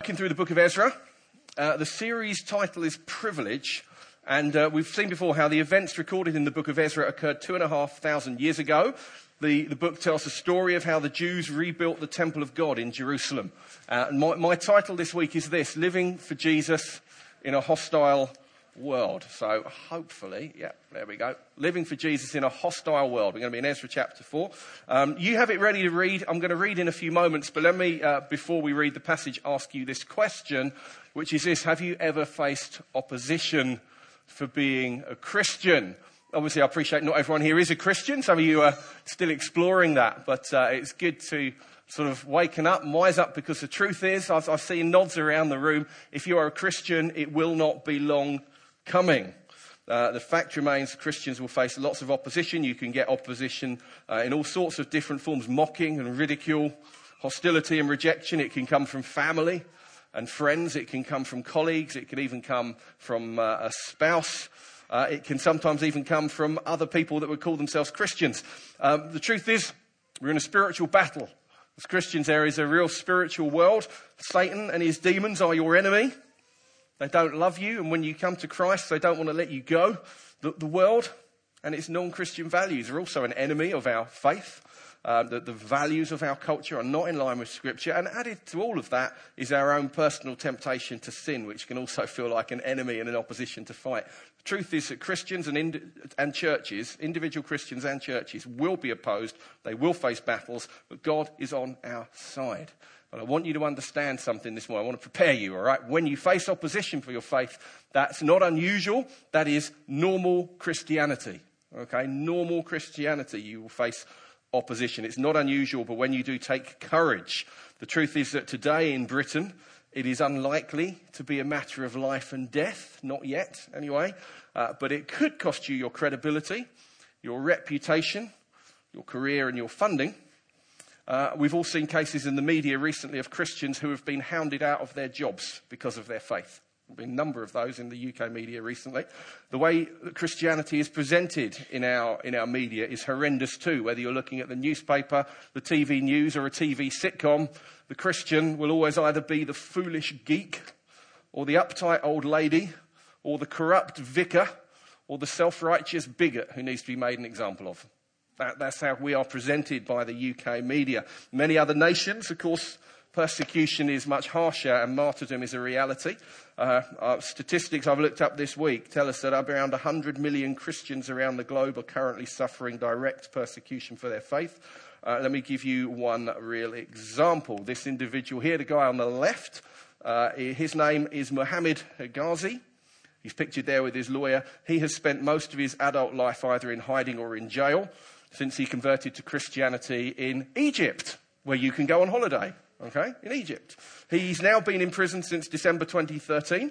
working through the book of Ezra. The series title is Privilege, and we've seen before how the events recorded in the book of Ezra occurred 2,500 years ago. The book tells the story of how the Jews rebuilt the temple of God in Jerusalem. And my title this week is this: Living for Jesus in a Hostile World. So hopefully, there we go. Living for Jesus in a hostile world. We're going to be in Ezra chapter 4. You have it ready to read. I'm going to read in a few moments, but let me, before we read the passage, ask you this question, which is this: have you ever faced opposition for being a Christian? Obviously, I appreciate not everyone here is a Christian. Some of you are still exploring that, but it's good to sort of waken up and wise up, because the truth is, I've seen nods around the room. If you are a Christian, it will not be long coming. The fact remains, Christians will face lots of opposition. You can get opposition in all sorts of different forms: mocking and ridicule, hostility and rejection. It can come from family and friends. It can come from colleagues. It can even come from a spouse. It can sometimes even come from other people that would call themselves Christians. The truth is, we're in a spiritual battle. As Christians, there is a real spiritual world. Satan and his demons are your enemy. They don't love you, and when you come to Christ, they don't want to let you go. The world and its non-Christian values are also an enemy of our faith. The values of our culture are not in line with Scripture, and added to all of that is our own personal temptation to sin, which can also feel like an enemy and an opposition to fight. The truth is that Christians and churches, individual Christians and churches, will be opposed. They will face battles, but God is on our side. And I want you to understand something this morning. I want to prepare you, all right? When you face opposition for your faith, that's not unusual. That is normal Christianity, okay? Normal Christianity, you will face opposition. It's not unusual, but when you do, take courage. The truth is that today in Britain, it is unlikely to be a matter of life and death, not yet anyway, but it could cost you your credibility, your reputation, your career and your funding. We've all seen cases in the media recently of Christians who have been hounded out of their jobs because of their faith. There have been a number of those in the UK media recently. The way that Christianity is presented in our media is horrendous too. Whether you're looking at the newspaper, the TV news, or a TV sitcom, the Christian will always either be the foolish geek, or the uptight old lady, or the corrupt vicar, or the self-righteous bigot who needs to be made an example of. That's how we are presented by the UK media. Many other nations, of course, persecution is much harsher and martyrdom is a reality. Statistics I've looked up this week tell us that around 100 million Christians around the globe are currently suffering direct persecution for their faith. Let me give you one real example. This individual here, the guy on the left, his name is Mohammed Ghazi. He's pictured there with his lawyer. He has spent most of his adult life either in hiding or in jail since he converted to Christianity in Egypt, where you can go on holiday, okay, in Egypt. He's now been in prison since December 2013.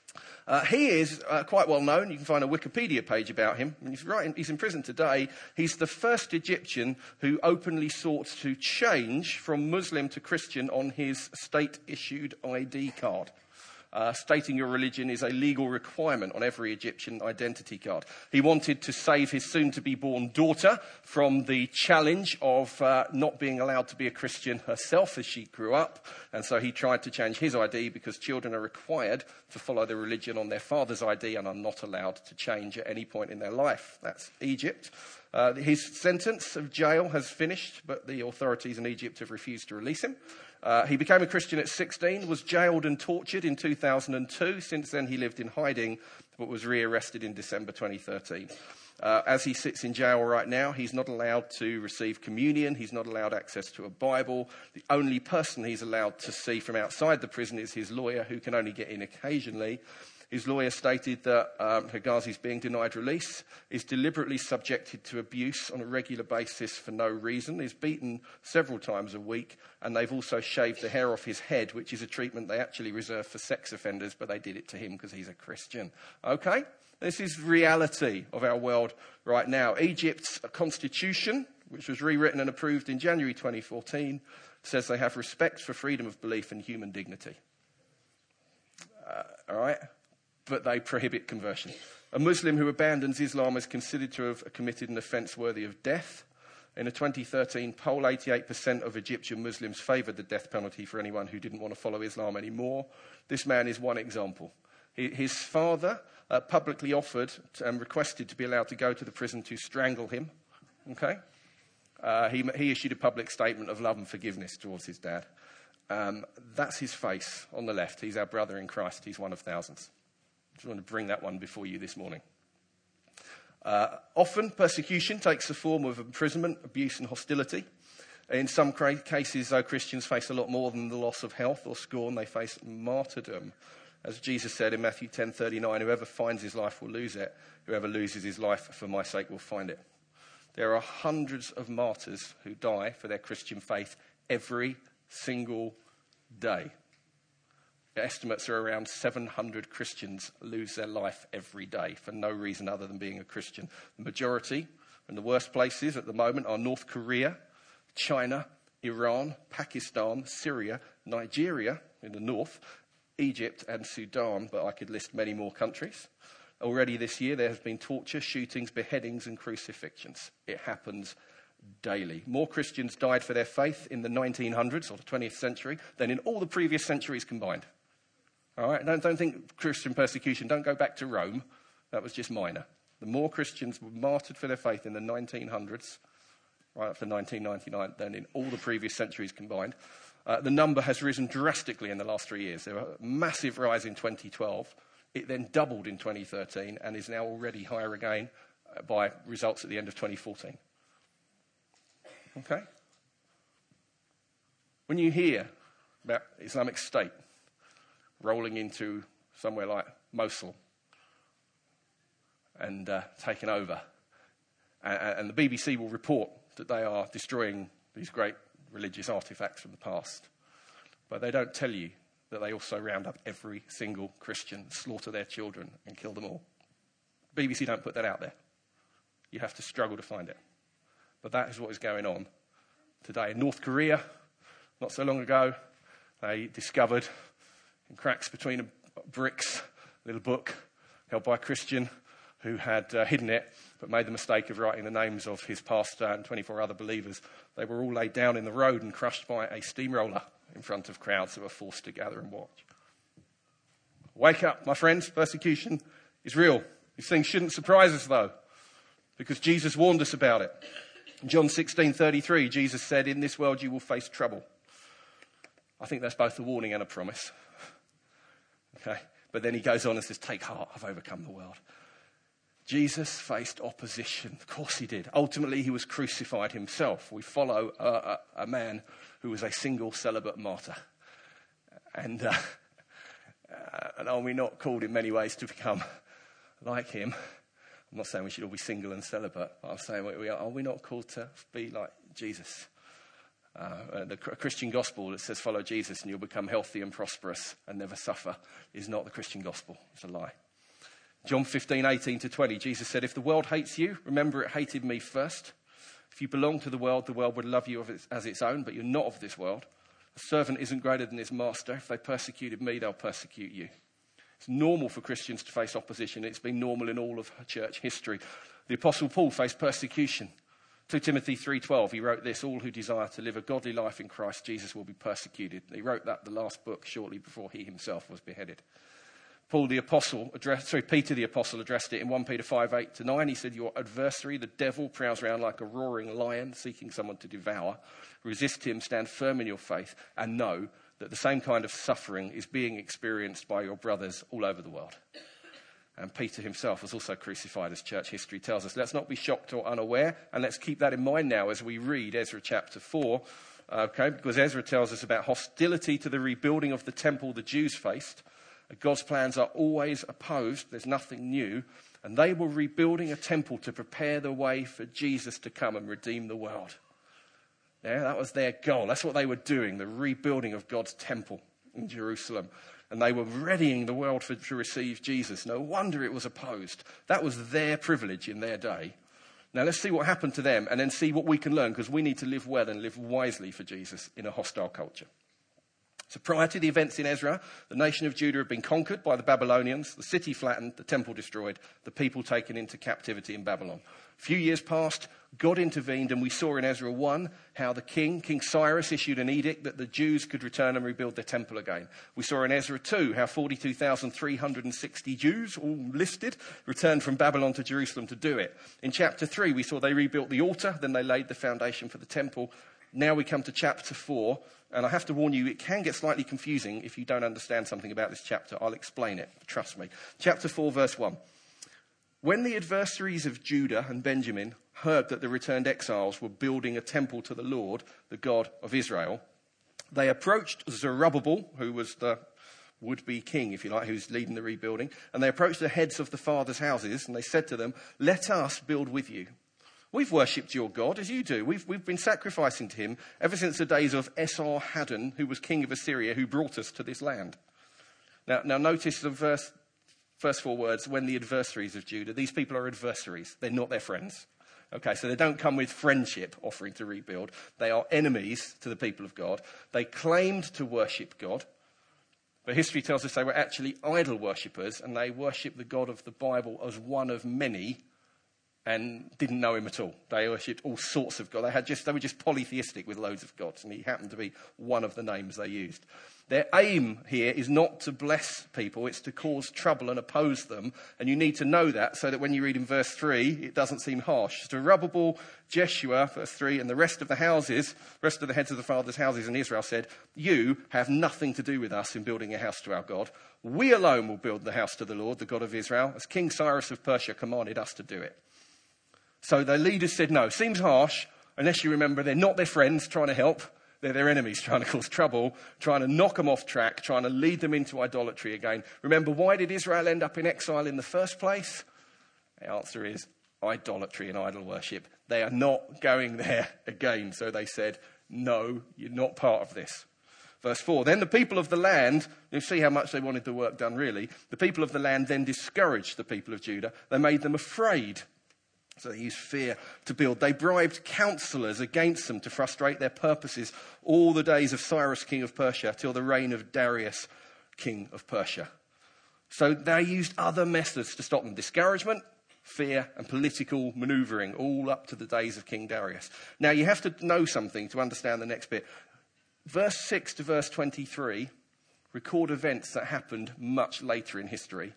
He is quite well known. You can find a Wikipedia page about him. He's in prison today. He's the first Egyptian who openly sought to change from Muslim to Christian on his state-issued ID card. Stating your religion is a legal requirement on every Egyptian identity card. He wanted to save his soon-to-be-born daughter from the challenge of not being allowed to be a Christian herself as she grew up, and so he tried to change his ID because children are required to follow the religion on their father's ID and are not allowed to change at any point in their life. That's Egypt. His sentence of jail has finished, but the authorities in Egypt have refused to release him. He became a Christian at 16, was jailed and tortured in 2002. Since then, he lived in hiding, but was rearrested in December 2013. As he sits in jail right now, he's not allowed to receive communion. He's not allowed access to a Bible. The only person he's allowed to see from outside the prison is his lawyer, who can only get in occasionally. His lawyer stated that Hegazi's being denied release, is deliberately subjected to abuse on a regular basis for no reason, is beaten several times a week, and they've also shaved the hair off his head, which is a treatment they actually reserve for sex offenders, but they did it to him because he's a Christian. Okay? This is reality of our world right now. Egypt's constitution, which was rewritten and approved in January 2014, says they have respect for freedom of belief and human dignity. All right? But they prohibit conversion. A Muslim who abandons Islam is considered to have committed an offence worthy of death. In a 2013 poll, 88% of Egyptian Muslims favoured the death penalty for anyone who didn't want to follow Islam anymore. This man is one example. His father publicly offered and requested to be allowed to go to the prison to strangle him. Okay? He issued a public statement of love and forgiveness towards his dad. That's his face on the left. He's our brother in Christ. He's one of thousands. Just want to bring that one before you this morning. Often, persecution takes the form of imprisonment, abuse and hostility. In some cases, though, Christians face a lot more than the loss of health or scorn. They face martyrdom. As Jesus said in Matthew 10:39, whoever finds his life will lose it. Whoever loses his life for my sake will find it. There are hundreds of martyrs who die for their Christian faith every single day. The estimates are around 700 Christians lose their life every day for no reason other than being a Christian. The majority and the worst places at the moment are North Korea, China, Iran, Pakistan, Syria, Nigeria in the north, Egypt and Sudan, but I could list many more countries. Already this year there has been torture, shootings, beheadings and crucifixions. It happens daily. More Christians died for their faith in the 1900s or the 20th century than in all the previous centuries combined. All right, don't think Christian persecution, don't go back to Rome. That was just minor. The more Christians were martyred for their faith in the 1900s, right up to 1999, than in all the previous centuries combined. The number has risen drastically in the last 3 years. There was a massive rise in 2012. It then doubled in 2013 and is now already higher again by results at the end of 2014. Okay? When you hear about Islamic State rolling into somewhere like Mosul and taking over, and the BBC will report that they are destroying these great religious artifacts from the past, but they don't tell you that they also round up every single Christian, slaughter their children and kill them all. BBC don't put that out there. You have to struggle to find it. But that is what is going on today. In North Korea, not so long ago, they discovered in cracks between bricks a little book held by a Christian who had hidden it, but made the mistake of writing the names of his pastor and 24 other believers. They were all laid down in the road and crushed by a steamroller in front of crowds who were forced to gather and watch. Wake up, my friends. Persecution is real. These things shouldn't surprise us, though, because Jesus warned us about it. In John 16:33, Jesus said, "In this world you will face trouble." I think that's both a warning and a promise. Okay, but then he goes on and says, "Take heart, I've overcome the world." Jesus faced opposition. Of course he did. Ultimately, he was crucified himself. We follow a man who was a single celibate martyr. And are we not called in many ways to become like him? I'm not saying we should all be single and celibate, but I'm saying are we not called to be like Jesus? The Christian gospel that says follow Jesus and you'll become healthy and prosperous and never suffer is not the Christian gospel. It's a lie. John 15:18-20, Jesus said, "If the world hates you, remember it hated me first. If you belong to the world would love you as its own, but you're not of this world. A servant isn't greater than his master. If they persecuted me, they'll persecute you." It's normal for Christians to face opposition. It's been normal in all of church history. The Apostle Paul faced persecution. 2 Timothy 3:12, he wrote this, "All who desire to live a godly life in Christ Jesus will be persecuted." He wrote that the last book shortly before he himself was beheaded. Peter the Apostle addressed it in 1 Peter 5:8-9. He said, "Your adversary, the devil, prowls around like a roaring lion, seeking someone to devour. Resist him, stand firm in your faith, and know that the same kind of suffering is being experienced by your brothers all over the world." And Peter himself was also crucified, as church history tells us. Let's not be shocked or unaware, and let's keep that in mind now as we read Ezra chapter 4, because Ezra tells us about hostility to the rebuilding of the temple the Jews faced. God's plans are always opposed. There's nothing new. And they were rebuilding a temple to prepare the way for Jesus to come and redeem the world. Yeah, that was their goal. That's what they were doing, the rebuilding of God's temple in Jerusalem. And they were readying the world to receive Jesus. No wonder it was opposed. That was their privilege in their day. Now let's see what happened to them and then see what we can learn, because we need to live well and live wisely for Jesus in a hostile culture. So prior to the events in Ezra, the nation of Judah had been conquered by the Babylonians, the city flattened, the temple destroyed, the people taken into captivity in Babylon. A few years passed, God intervened, and we saw in Ezra 1 how the King Cyrus, issued an edict that the Jews could return and rebuild their temple again. We saw in Ezra 2 how 42,360 Jews, all listed, returned from Babylon to Jerusalem to do it. In chapter 3, we saw they rebuilt the altar, then they laid the foundation for the temple. Now we come to chapter 4, and I have to warn you, it can get slightly confusing if you don't understand something about this chapter. I'll explain it, trust me. Chapter 4, verse 1. When the adversaries of Judah and Benjamin heard that the returned exiles were building a temple to the Lord, the God of Israel, they approached Zerubbabel, who was the would-be king, if you like, who's leading the rebuilding, and they approached the heads of the fathers' houses, and they said to them, "Let us build with you. We've worshipped your God as you do. We've been sacrificing to him ever since the days of Esarhaddon, who was king of Assyria, who brought us to this land." Now notice the first 4 words, when the adversaries of Judah. These people are adversaries. They're not their friends. Okay, so they don't come with friendship offering to rebuild. They are enemies to the people of God. They claimed to worship God, but history tells us they were actually idol worshippers, and they worshipped the God of the Bible as one of many and didn't know him at all. They worshipped all sorts of God. They were just polytheistic with loads of gods, and he happened to be one of the names they used. Their aim here is not to bless people, it's to cause trouble and oppose them. And you need to know that so that when you read in verse 3, it doesn't seem harsh. Zerubbabel, Jeshua, verse 3, and the rest of the heads of the fathers' houses in Israel said, "You have nothing to do with us in building a house to our God. We alone will build the house to the Lord, the God of Israel, as King Cyrus of Persia commanded us to do it." So the leaders said no. Seems harsh, unless you remember they're not their friends trying to help. They're their enemies trying to cause trouble, trying to knock them off track, trying to lead them into idolatry again. Remember, why did Israel end up in exile in the first place? The answer is idolatry and idol worship. They are not going there again. So they said, no, you're not part of this. Verse 4, then the people of the land, you see how much they wanted the work done really. The people of the land then discouraged the people of Judah. They made them afraid. So they used fear to build. They bribed counselors against them to frustrate their purposes all the days of Cyrus, king of Persia, till the reign of Darius, king of Persia. So they used other methods to stop them. Discouragement, fear, and political manoeuvring, all up to the days of King Darius. Now you have to know something to understand the next bit. Verse 6 to verse 23 record events that happened much later in history.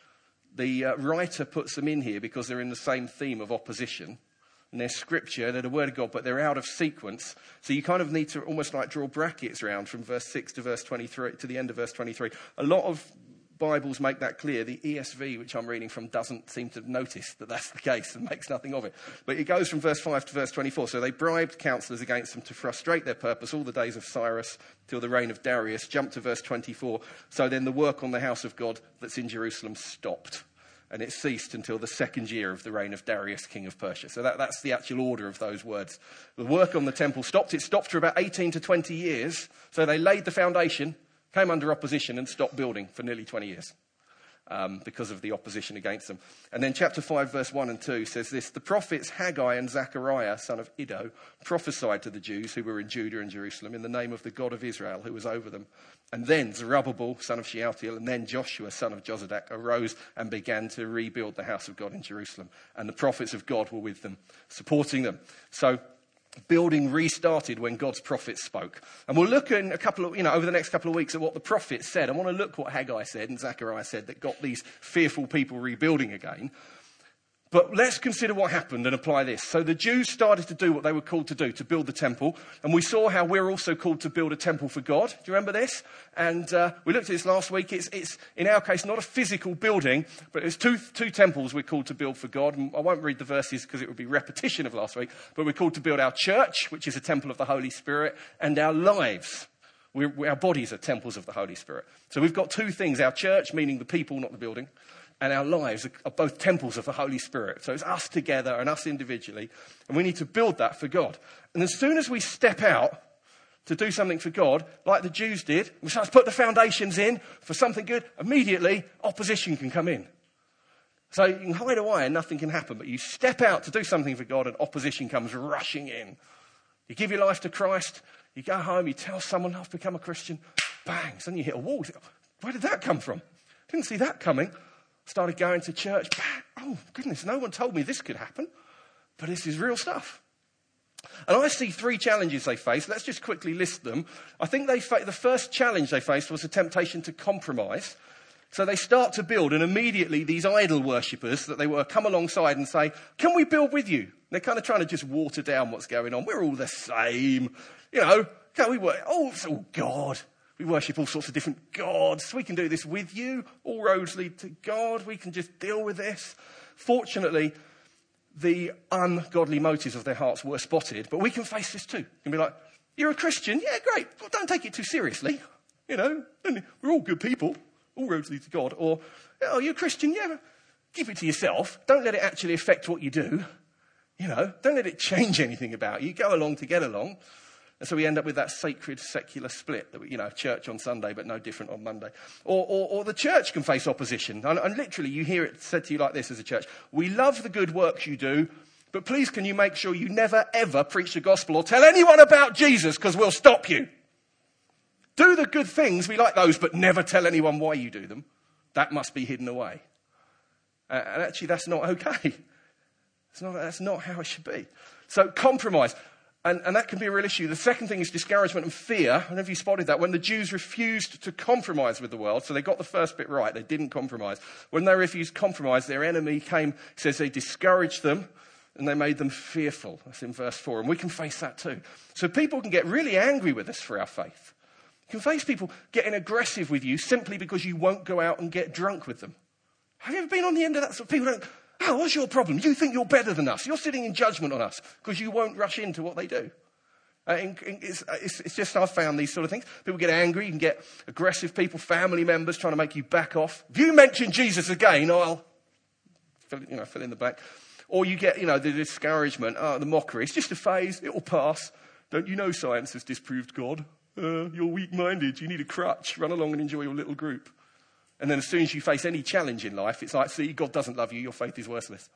The writer puts them in here because they're in the same theme of opposition. And they're scripture, they're the word of God, but they're out of sequence. So you kind of need to almost like draw brackets around from verse 6 to verse 23, to the end of verse 23. A lot of Bibles make that clear. The ESV, which I'm reading from, doesn't seem to notice that that's the case and makes nothing of it. But it goes from verse 5 to verse 24. So they bribed counselors against them to frustrate their purpose all the days of Cyrus till the reign of Darius. Jump to verse 24. So then the work on the house of God that's in Jerusalem stopped. And it ceased until the 2nd year of the reign of Darius, king of Persia. So that's the actual order of those words. The work on the temple stopped. It stopped for about 18 to 20 years. So they laid the foundation, came under opposition, and stopped building for nearly 20 years because of the opposition against them. And then chapter 5, verse 1 and 2 says this: the prophets Haggai and Zechariah, son of Iddo, prophesied to the Jews who were in Judah and Jerusalem in the name of the God of Israel who was over them. And then Zerubbabel, son of Shealtiel, and then Joshua, son of Jozadak, arose and began to rebuild the house of God in Jerusalem. And the prophets of God were with them, supporting them. So building restarted when God's prophets spoke. And we'll look in over the next couple of weeks at what the prophets said. I want to look what Haggai said and Zechariah said that got these fearful people rebuilding again. But let's consider what happened and apply this. So the Jews started to do what they were called to do, to build the temple. And we saw how we're also called to build a temple for God. Do you remember this? And we looked at this last week. It's in our case, not a physical building, but it's two temples we're called to build for God. And I won't read the verses because it would be repetition of last week. But we're called to build our church, which is a temple of the Holy Spirit, and our lives. Our bodies are temples of the Holy Spirit. So we've got two things. Our church, meaning the people, not the building, and our lives are both temples of the Holy Spirit. So it's us together and us individually. And we need to build that for God. And as soon as we step out to do something for God, like the Jews did, we start to put the foundations in for something good, immediately opposition can come in. So you can hide away and nothing can happen. But you step out to do something for God and opposition comes rushing in. You give your life to Christ, you go home, you tell someone, I've become a Christian, bang, suddenly you hit a wall. Where did that come from? Didn't see that coming. Started going to church. Bang. Oh, goodness, no one told me this could happen. But this is real stuff. And I see 3 challenges they face. Let's just quickly list them. I think the first challenge they faced was a temptation to compromise. So they start to build, and immediately these idol worshippers that they were come alongside and say, can we build with you? They're kind of trying to just water down what's going on. We're all the same. You know, can we work? Oh, it's all God. We worship all sorts of different gods. We can do this with you. All roads lead to God. We can just deal with this. Fortunately, the ungodly motives of their hearts were spotted, but we can face this too. You can be like, you're a Christian? Yeah, great. Well, don't take it too seriously. You know, we're all good people. All roads lead to God. Or, oh, you're a Christian? Yeah, keep it to yourself. Don't let it actually affect what you do. You know, don't let it change anything about you. Go along to get along. And so we end up with that sacred secular split that, you know, church on Sunday, but no different on Monday. Or the church can face opposition. And literally you hear it said to you like this as a church. We love the good works you do, but please can you make sure you never ever preach the gospel or tell anyone about Jesus because we'll stop you. Do the good things, we like those, but never tell anyone why you do them. That must be hidden away. And actually that's not okay. That's not how it should be. So compromise. And that can be a real issue. The second thing is discouragement and fear. I don't know if you spotted that. When the Jews refused to compromise with the world, so they got the first bit right, they didn't compromise. When they refused compromise, their enemy came, says they discouraged them and they made them fearful. That's in verse 4. And we can face that too. So people can get really angry with us for our faith. You can face people getting aggressive with you simply because you won't go out and get drunk with them. Have you ever been on the end of that? So people don't... Oh, what's your problem? You think you're better than us. You're sitting in judgment on us because you won't rush into what they do. It's just I've found these sort of things. People get angry. You can get aggressive people, family members trying to make you back off. If you mention Jesus again, I'll fill in the blank. Or you get, the discouragement, the mockery. It's just a phase. It will pass. Don't you know science has disproved God? You're weak-minded. You need a crutch. Run along and enjoy your little group. And then as soon as you face any challenge in life, it's like, see, God doesn't love you. Your faith is worthless.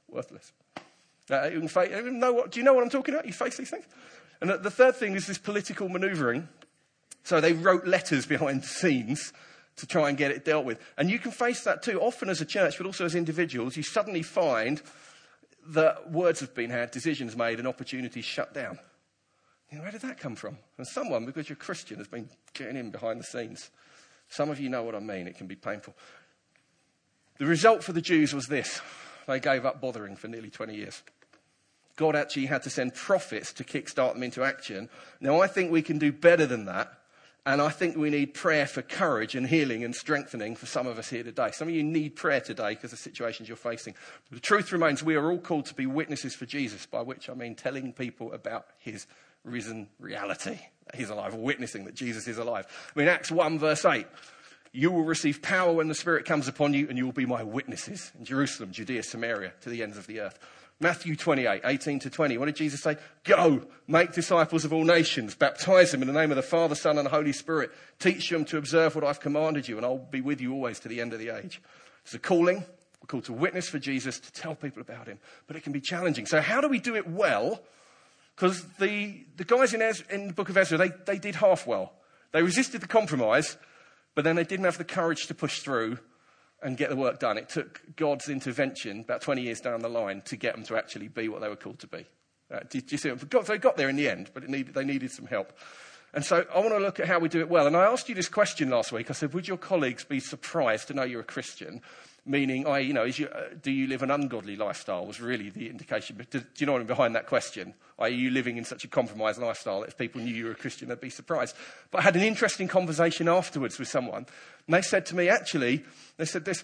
Do you know what I'm talking about? You face these things. And the third thing is this political manoeuvring. So they wrote letters behind the scenes to try and get it dealt with. And you can face that too, often as a church, but also as individuals. You suddenly find that words have been had, decisions made, and opportunities shut down. Where did that come from? And someone, because you're a Christian, has been getting in behind the scenes. Some of you know what I mean. It can be painful. The result for the Jews was this. They gave up bothering for nearly 20 years. God actually had to send prophets to kickstart them into action. Now, I think we can do better than that. And I think we need prayer for courage and healing and strengthening for some of us here today. Some of you need prayer today because of the situations you're facing. But the truth remains we are all called to be witnesses for Jesus, by which I mean telling people about his risen reality. He's alive, witnessing that Jesus is alive. Acts 1 verse 8. You will receive power when the Spirit comes upon you and you will be my witnesses in Jerusalem, Judea, Samaria, to the ends of the earth. Matthew 28, 18 to 20. What did Jesus say? Go, make disciples of all nations, baptize them in the name of the Father, Son and the Holy Spirit. Teach them to observe what I've commanded you and I'll be with you always to the end of the age. It's a calling. We're called to witness for Jesus, to tell people about him. But it can be challenging. So how do we do it well? Because the guys in the book of Ezra, they did half well. They resisted the compromise, but then they didn't have the courage to push through and get the work done. It took God's intervention about 20 years down the line to get them to actually be what they were called to be. Do you see it? So they got there in the end, but they needed some help. And so I want to look at how we do it well. And I asked you this question last week. I said, would your colleagues be surprised to know you're a Christian? Meaning, do you live an ungodly lifestyle was really the indication. But do you know what I mean behind that question? Are you living in such a compromised lifestyle that if people knew you were a Christian, they'd be surprised? But I had an interesting conversation afterwards with someone. And they said to me, they said this,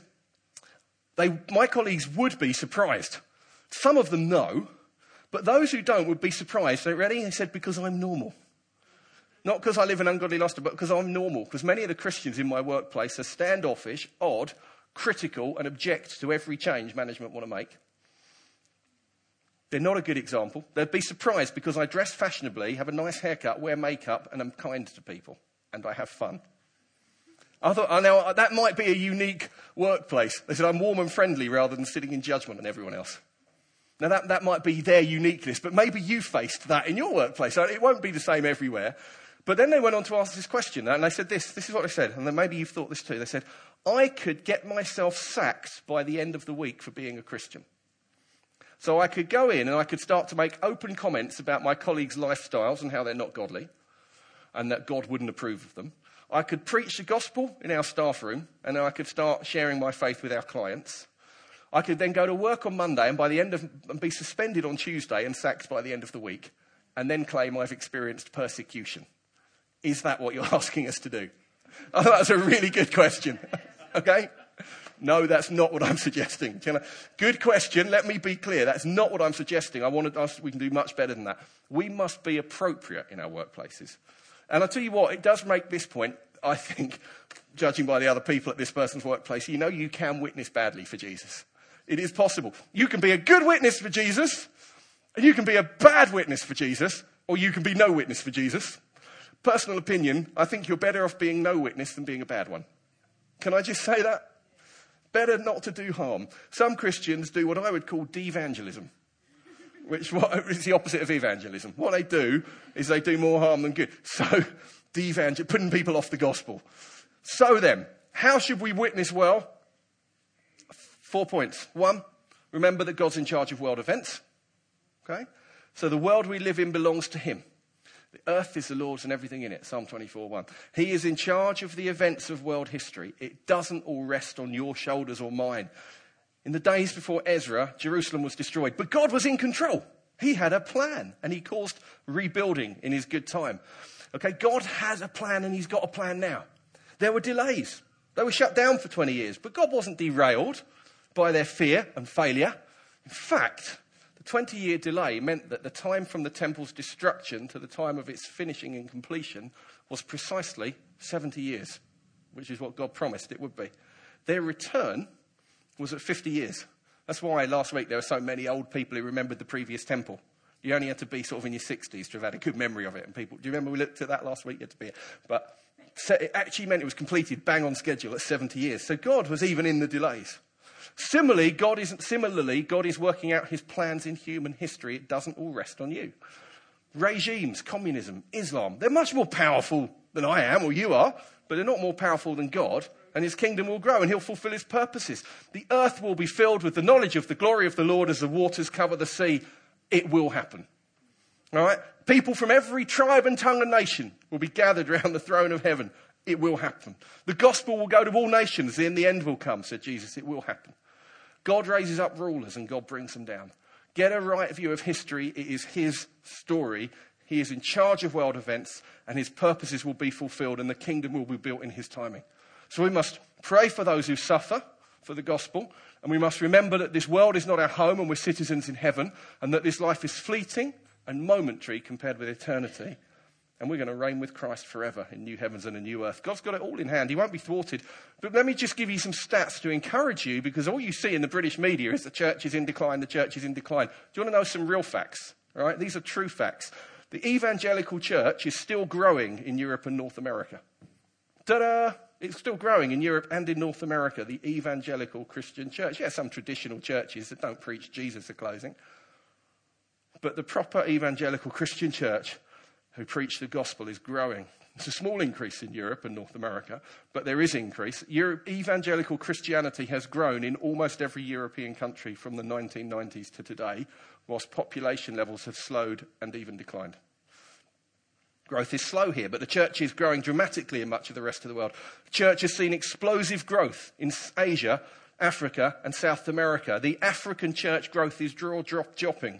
my colleagues would be surprised. Some of them know, but those who don't would be surprised. Are you ready? They said, because I'm normal. Not because I live an ungodly lifestyle, but because I'm normal. Because many of the Christians in my workplace are standoffish, odd, critical and object to every change management want to make. They're not a good example. They'd be surprised because I dress fashionably, have a nice haircut, wear makeup, and I'm kind to people. And I have fun. I thought, now that might be a unique workplace. They said I'm warm and friendly rather than sitting in judgment on everyone else. Now that might be their uniqueness, but maybe you faced that in your workplace. So it won't be the same everywhere. But then they went on to ask this question, and they said this is what they said, and then maybe you've thought this too. They said, I could get myself sacked by the end of the week for being a Christian. So I could go in and I could start to make open comments about my colleagues' lifestyles and how they're not godly, and that God wouldn't approve of them. I could preach the gospel in our staff room, and then I could start sharing my faith with our clients. I could then go to work on Monday and be suspended on Tuesday and sacked by the end of the week, and then claim I've experienced persecution. Is that what you're asking us to do? Oh, that's a really good question. Okay? No, that's not what I'm suggesting. Good question. Let me be clear. That's not what I'm suggesting. I want us, we can do much better than that. We must be appropriate in our workplaces. And I'll tell you what, it does make this point, I think, judging by the other people at this person's workplace, you can witness badly for Jesus. It is possible. You can be a good witness for Jesus, and you can be a bad witness for Jesus, or you can be no witness for Jesus. Personal opinion, I think you're better off being no witness than being a bad one. Can I just say that? Better not to do harm. Some Christians do what I would call devangelism, which is the opposite of evangelism. What they do is they do more harm than good. So, putting people off the gospel. So then, how should we witness well? 4 points. 1, remember that God's in charge of world events. Okay? So the world we live in belongs to him. The earth is the Lord's and everything in it, Psalm 24:1. He is in charge of the events of world history. It doesn't all rest on your shoulders or mine. In the days before Ezra, Jerusalem was destroyed, but God was in control. He had a plan, and he caused rebuilding in his good time. Okay, God has a plan, and he's got a plan now. There were delays. They were shut down for 20 years, but God wasn't derailed by their fear and failure. In fact, the 20-year delay meant that the time from the temple's destruction to the time of its finishing and completion was precisely 70 years, which is what God promised it would be. Their return was at 50 years. That's why last week there were so many old people who remembered the previous temple. You only had to be sort of in your 60s to have had a good memory of it. And people, do you remember we looked at that last week? You had to be, but it actually meant it was completed bang on schedule at 70 years. So God was even in the delays. Similarly, God is working out his plans in human history. It doesn't all rest on you. Regimes, communism, Islam, they're much more powerful than I am or you are, but they're not more powerful than God, and his kingdom will grow and he'll fulfill his purposes. The earth will be filled with the knowledge of the glory of the Lord as the waters cover the sea. It will happen. All right? People from every tribe and tongue and nation will be gathered around the throne of heaven. It will happen. The gospel will go to all nations, and the end will come, said Jesus. It will happen. God raises up rulers and God brings them down. Get a right view of history. It is his story. He is in charge of world events, and his purposes will be fulfilled, and the kingdom will be built in his timing. So we must pray for those who suffer for the gospel, and we must remember that this world is not our home and we're citizens in heaven, and that this life is fleeting and momentary compared with eternity. And we're going to reign with Christ forever in new heavens and a new earth. God's got it all in hand. He won't be thwarted. But let me just give you some stats to encourage you, because all you see in the British media is the church is in decline, the church is in decline. Do you want to know some real facts? All right? These are true facts. The evangelical church is still growing in Europe and North America. Ta-da! It's still growing in Europe and in North America, the evangelical Christian church. Yeah, some traditional churches that don't preach Jesus are closing. But the proper evangelical Christian church who preach the gospel is growing. It's a small increase in Europe and North America, but there is increase. Evangelical Christianity has grown in almost every European country from the 1990s to today, whilst population levels have slowed and even declined. Growth is slow here, but the church is growing dramatically in much of the rest of the world. The church has seen explosive growth in Asia, Africa, and South America. The African church growth is jaw-dropping.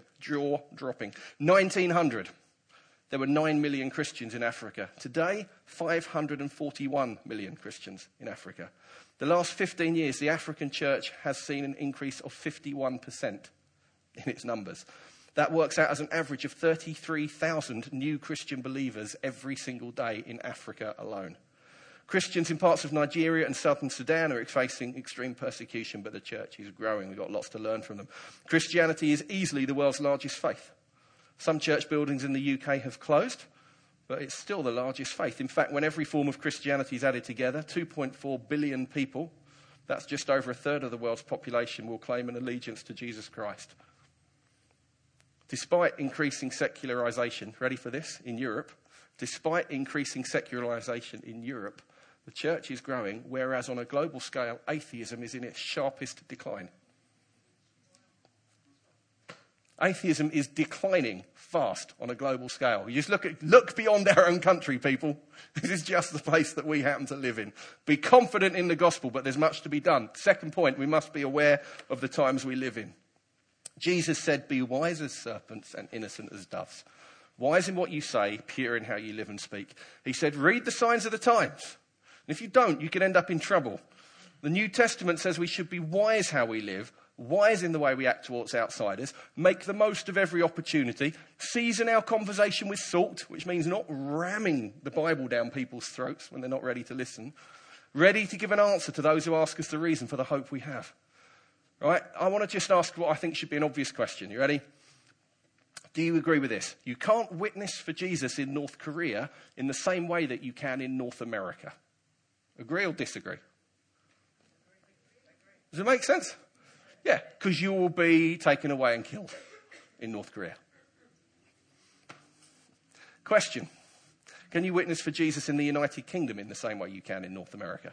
1900. There were 9 million Christians in Africa. Today, 541 million Christians in Africa. The last 15 years, the African church has seen an increase of 51% in its numbers. That works out as an average of 33,000 new Christian believers every single day in Africa alone. Christians in parts of Nigeria and southern Sudan are facing extreme persecution, but the church is growing. We've got lots to learn from them. Christianity is easily the world's largest faith. Some church buildings in the UK have closed, but it's still the largest faith. In fact, when every form of Christianity is added together, 2.4 billion people, that's just over a third of the world's population, will claim an allegiance to Jesus Christ. Despite increasing secularization, ready for this, in Europe, Despite increasing secularization in Europe, the church is growing, whereas on a global scale, atheism is in its sharpest decline. Atheism is declining fast on a global scale. You just look beyond our own country, people. This is just the place that we happen to live in. Be confident in the gospel, but there's much to be done. Second point, we must be aware of the times we live in. Jesus said, be wise as serpents and innocent as doves. Wise in what you say, pure in how you live and speak. He said, read the signs of the times. And if you don't, you can end up in trouble. The New Testament says we should be wise how we live, wise in the way we act towards outsiders, make the most of every opportunity, season our conversation with salt, which means not ramming the Bible down people's throats when they're not ready to listen, ready to give an answer to those who ask us the reason for the hope we have. Right? I want to just ask what I think should be an obvious question. You ready? Do you agree with this? You can't witness for Jesus in North Korea in the same way that you can in North America. Agree or disagree? Does it make sense? Yeah, because you will be taken away and killed in North Korea. Question. Can you witness for Jesus in the United Kingdom in the same way you can in North America?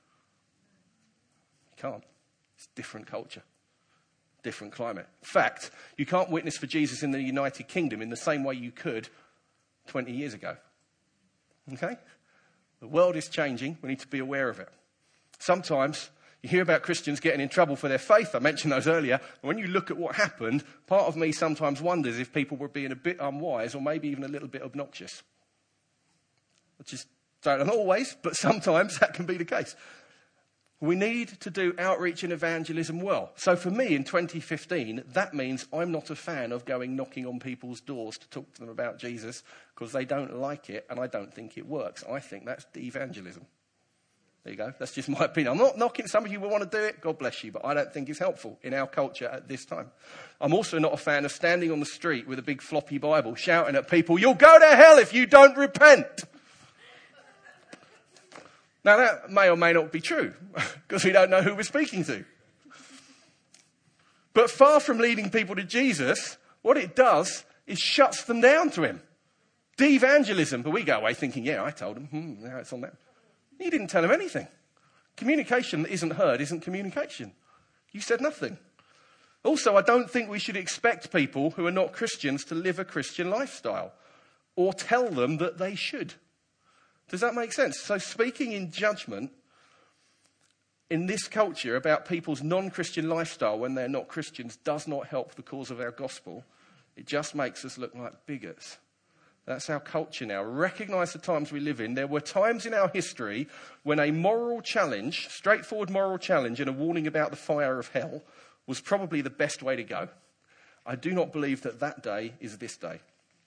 You can't. It's different culture, different climate. In fact, you can't witness for Jesus in the United Kingdom in the same way you could 20 years ago. Okay? The world is changing. We need to be aware of it. Sometimes you hear about Christians getting in trouble for their faith. I mentioned those earlier. And when you look at what happened, part of me sometimes wonders if people were being a bit unwise or maybe even a little bit obnoxious. I just don't know always, but sometimes that can be the case. We need to do outreach and evangelism well. So for me in 2015, that means I'm not a fan of going knocking on people's doors to talk to them about Jesus because they don't like it and I don't think it works. I think that's de-evangelism. There you go. That's just my opinion. I'm not knocking. Some of you will want to do it. God bless you. But I don't think it's helpful in our culture at this time. I'm also not a fan of standing on the street with a big floppy Bible shouting at people, you'll go to hell if you don't repent. Now, that may or may not be true because we don't know who we're speaking to. But far from leading people to Jesus, what it does is shuts them down to him. De-evangelism. But we go away thinking, yeah, I told him. Now it's on that. You didn't tell him anything. Communication that isn't heard isn't communication. You said nothing. Also, I don't think we should expect people who are not Christians to live a Christian lifestyle or tell them that they should. Does that make sense? So speaking in judgment in this culture about people's non-Christian lifestyle when they're not Christians does not help the cause of our gospel. It just makes us look like bigots. That's our culture now. Recognise the times we live in. There were times in our history when a moral challenge, straightforward moral challenge and a warning about the fire of hell was probably the best way to go. I do not believe that that day is this day.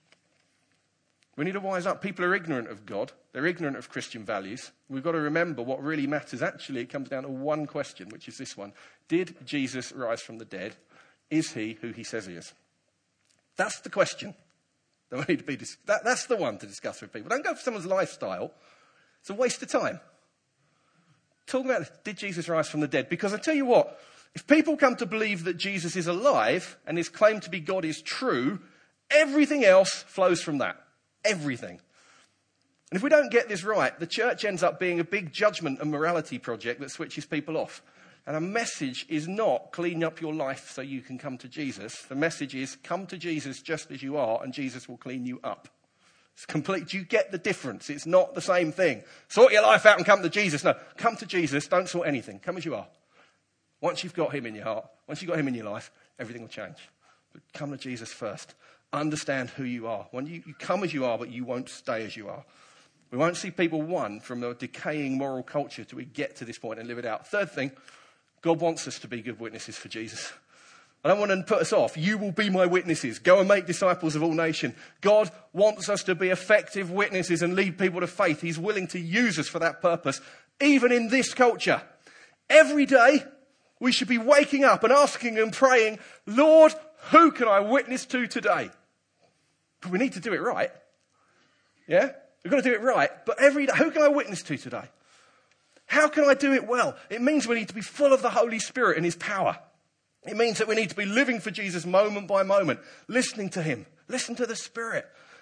We need to wise up. People are ignorant of God. They're ignorant of Christian values. We've got to remember what really matters. Actually, it comes down to one question, which is this one. Did Jesus rise from the dead? Is he who he says he is? That's the question. That we need to be that's the one to discuss with people. Don't go for someone's lifestyle. It's a waste of time. Talk about, did Jesus rise from the dead? Because I tell you what, if people come to believe that Jesus is alive and his claim to be God is true, everything else flows from that. Everything. And if we don't get this right, the church ends up being a big judgment and morality project that switches people off. And a message is not clean up your life so you can come to Jesus. The message is come to Jesus just as you are and Jesus will clean you up. It's complete. Do you get the difference? It's not the same thing. Sort your life out and come to Jesus. No, come to Jesus. Don't sort anything. Come as you are. Once you've got him in your heart, once you've got him in your life, everything will change. But come to Jesus first. Understand who you are. When you come as you are, but you won't stay as you are. We won't see people won from a decaying moral culture till we get to this point and live it out. Third thing, God wants us to be good witnesses for Jesus. I don't want to put us off. You will be my witnesses. Go and make disciples of all nations. God wants us to be effective witnesses and lead people to faith. He's willing to use us for that purpose, even in this culture. Every day, we should be waking up and asking and praying, Lord, who can I witness to today? But we need to do it right. Yeah? We've got to do it right. But every day, who can I witness to today? How can I do it well? It means we need to be full of the Holy Spirit and his power. It means that we need to be living for Jesus moment by moment, listening to him. Listen to the Spirit.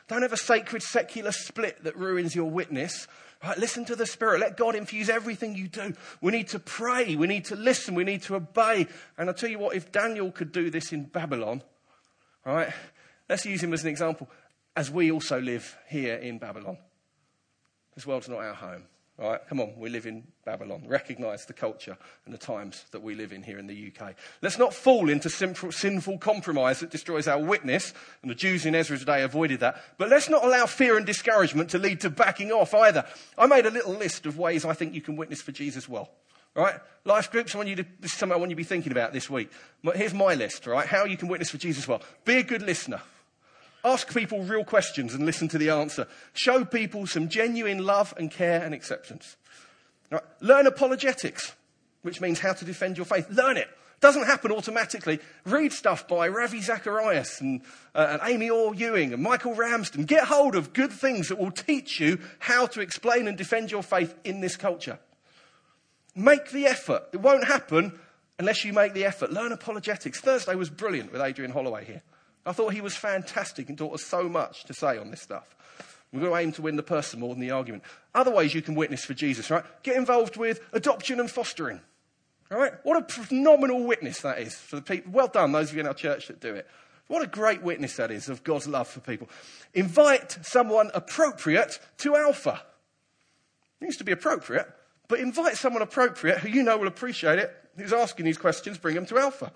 Don't have a sacred secular split that ruins your witness. Right, listen to the Spirit. Let God infuse everything you do. We need to pray. We need to listen. We need to obey. And I'll tell you what, if Daniel could do this in Babylon, right, let's use him as an example, as we also live here in Babylon. This world's not our home. All right, come on, we live in Babylon. Recognise the culture and the times that we live in here in the UK. Let's not fall into sinful compromise that destroys our witness, and the Jews in Ezra's day avoided that. But let's not allow fear and discouragement to lead to backing off either. I made a little list of ways I think you can witness for Jesus well. Right? Life groups, this is something I want you to be thinking about this week. Here's my list, right? How you can witness for Jesus well. Be a good listener. Ask people real questions and listen to the answer. Show people some genuine love and care and acceptance. Right. Learn apologetics, which means how to defend your faith. Learn it. Doesn't happen automatically. Read stuff by Ravi Zacharias and Amy Orr Ewing and Michael Ramsden. Get hold of good things that will teach you how to explain and defend your faith in this culture. Make the effort. It won't happen unless you make the effort. Learn apologetics. Thursday was brilliant with Adrian Holloway here. I thought he was fantastic and taught us so much to say on this stuff. We've got to aim to win the person more than the argument. Other ways you can witness for Jesus, right? Get involved with adoption and fostering. All right? What a phenomenal witness that is for the people. Well done, those of you in our church that do it. What a great witness that is of God's love for people. Invite someone appropriate to Alpha. It needs to be appropriate, but invite someone appropriate who you know will appreciate it, who's asking these questions, bring them to Alpha.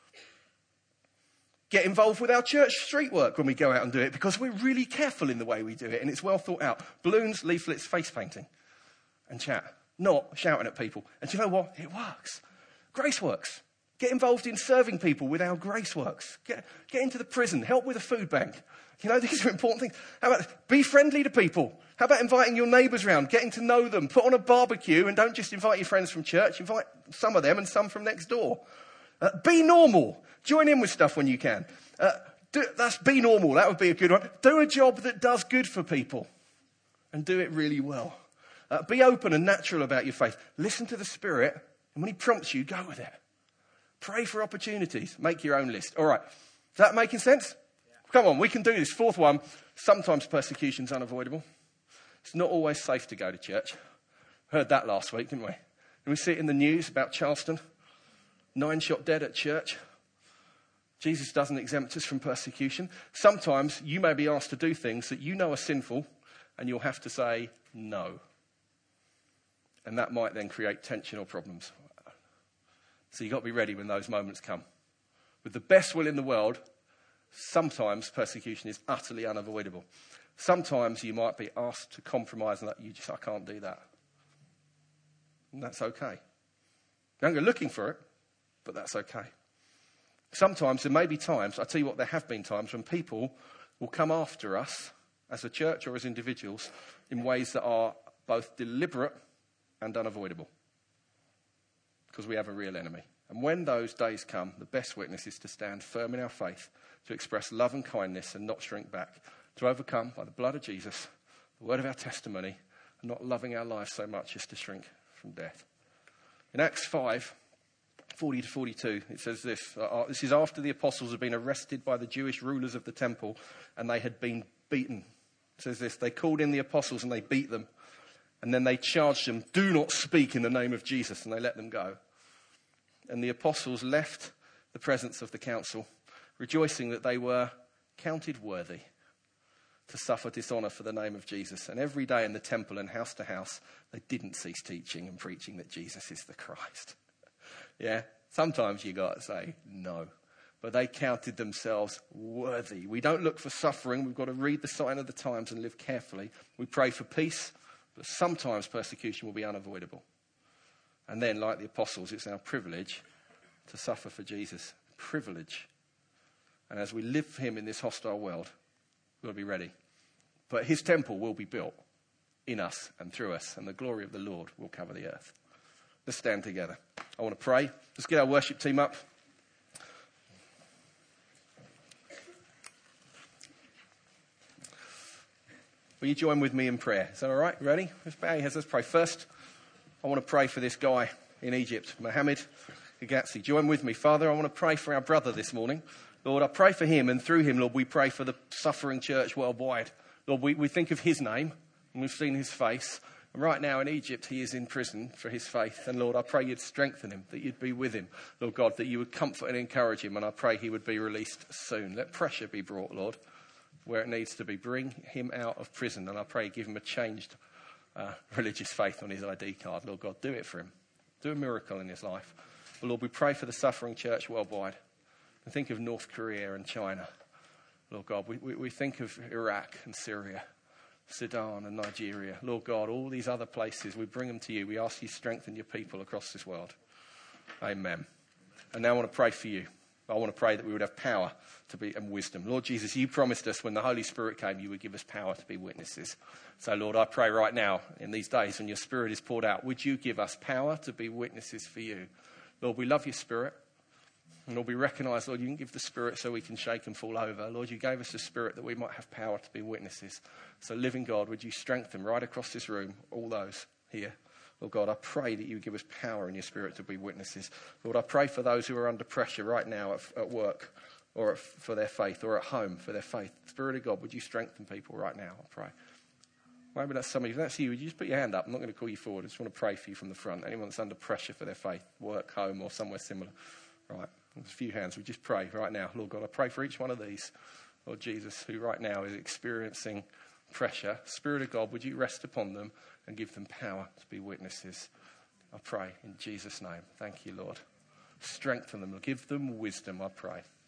Get involved with our church street work when we go out and do it, because we're really careful in the way we do it and it's well thought out. Balloons, leaflets, face painting and chat, not shouting at people. And do you know what? It works. Grace works. Get involved in serving people with our grace works. Get into the prison, help with a food bank. You know, these are important things. How about be friendly to people? How about inviting your neighbours round, getting to know them, put on a barbecue and don't just invite your friends from church, invite some of them and some from next door. Be normal. Join in with stuff when you can. Be normal. That would be a good one. Do a job that does good for people and do it really well. Be open and natural about your faith. Listen to the Spirit, and when he prompts you, go with it. Pray for opportunities. Make your own list. All right. Is that making sense? Yeah. Come on, we can do this. Fourth one, sometimes persecution's unavoidable. It's not always safe to go to church. Heard that last week, didn't we? And we see it in the news about Charleston. 9 shot dead at church. Jesus doesn't exempt us from persecution. Sometimes you may be asked to do things that you know are sinful and you'll have to say no. And that might then create tension or problems. So you've got to be ready when those moments come. With the best will in the world, sometimes persecution is utterly unavoidable. Sometimes you might be asked to compromise and I can't do that. And that's okay. You don't go looking for it, but that's okay. Sometimes there may be times, I tell you what, there have been times when people will come after us as a church or as individuals in ways that are both deliberate and unavoidable. Because we have a real enemy. And when those days come, the best witness is to stand firm in our faith, to express love and kindness and not shrink back, to overcome by the blood of Jesus, the word of our testimony, and not loving our lives so much as to shrink from death. In Acts 5, 40 to 42, it says this. This is after the apostles had been arrested by the Jewish rulers of the temple and they had been beaten. It says this, they called in the apostles and they beat them. And then they charged them, do not speak in the name of Jesus, and they let them go. And the apostles left the presence of the council, rejoicing that they were counted worthy to suffer dishonour for the name of Jesus. And every day in the temple and house to house, they didn't cease teaching and preaching that Jesus is the Christ. Yeah, sometimes you got to say no. But they counted themselves worthy. We don't look for suffering. We've got to read the sign of the times and live carefully. We pray for peace, but sometimes persecution will be unavoidable. And then, like the apostles, it's our privilege to suffer for Jesus. Privilege. And as we live for him in this hostile world, we'll be ready. But his temple will be built in us and through us, and the glory of the Lord will cover the earth. Let's stand together. I want to pray. Let's get our worship team up. Will you join with me in prayer? Is that all right? Ready? Let's bow your heads. Let's pray. First, I want to pray for this guy in Egypt, Mohammed Gagazi. Join with me. Father, I want to pray for our brother this morning. Lord, I pray for him, and through him, Lord, we pray for the suffering church worldwide. Lord, we think of his name, and we've seen his face. And right now in Egypt, he is in prison for his faith. And Lord, I pray you'd strengthen him, that you'd be with him. Lord God, that you would comfort and encourage him. And I pray he would be released soon. Let pressure be brought, Lord, where it needs to be. Bring him out of prison. And I pray give him a changed religious faith on his ID card. Lord God, do it for him. Do a miracle in his life. But Lord, we pray for the suffering church worldwide. And think of North Korea and China. Lord God, we think of Iraq and Syria, Sudan and Nigeria. Lord God, all these other places, we bring them to you. We ask you to strengthen your people across this world. Amen. And now I want to pray for you. I want to pray that we would have power and wisdom. Lord Jesus, you promised us when the Holy Spirit came, you would give us power to be witnesses. So, Lord, I pray right now, in these days when your Spirit is poured out, would you give us power to be witnesses for you? Lord, we love your Spirit. And Lord, we recognise, Lord, you can give the Spirit so we can shake and fall over. Lord, you gave us the Spirit that we might have power to be witnesses. So, living God, would you strengthen right across this room, all those here. Lord God, I pray that you would give us power in your Spirit to be witnesses. Lord, I pray for those who are under pressure right now at work or for their faith, or at home for their faith. Spirit of God, would you strengthen people right now, I pray. Maybe that's somebody. If that's you, would you just put your hand up? I'm not going to call you forward. I just want to pray for you from the front. Anyone that's under pressure for their faith, work, home, or somewhere similar. Right. There's a few hands. We just pray right now. Lord God, I pray for each one of these. Lord Jesus, who right now is experiencing pressure. Spirit of God, would you rest upon them and give them power to be witnesses? I pray in Jesus' name. Thank you, Lord. Strengthen them. Give them wisdom, I pray.